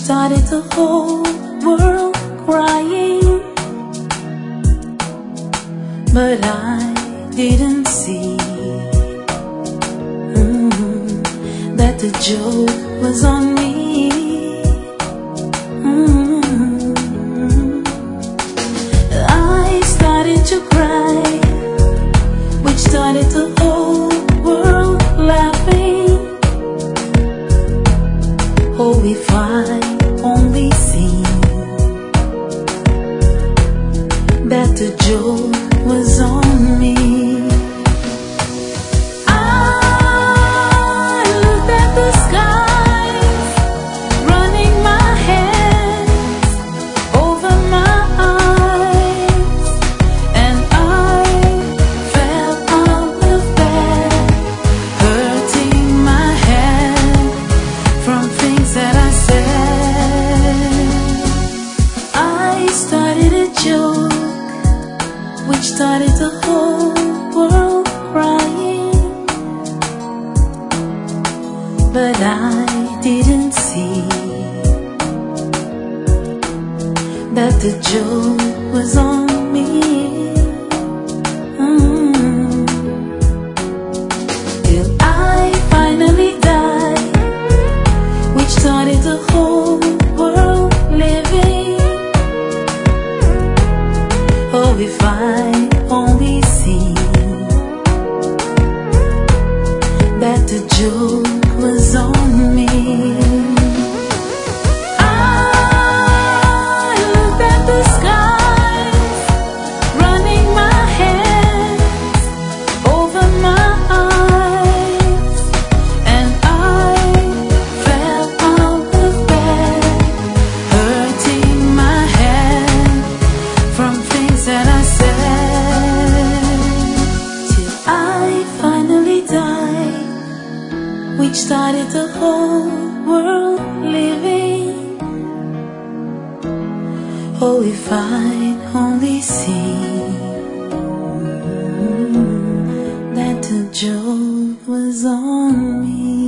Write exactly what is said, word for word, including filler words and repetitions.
started the whole world crying, but I didn't see mm, that the joke was on me. mm, I started to cry, which started the whole world laughing. Oh, if I only seen that the joke was on me. I looked at the skies, running my hands over my eyes, and I fell out of bed, hurting my head from things that I said. I started a joke which started the whole world crying, but I didn't see that the joke was on me. mm. Till I finally died, which started the whole world living. Oh, if I only seen that the joke was on me. I looked at the skies, running my hands over my eyes, and I fell out of bed, hurting my head from things that I said. Till I finally died, which started the whole world living. Oh, if I'd only seen that the joke was on me.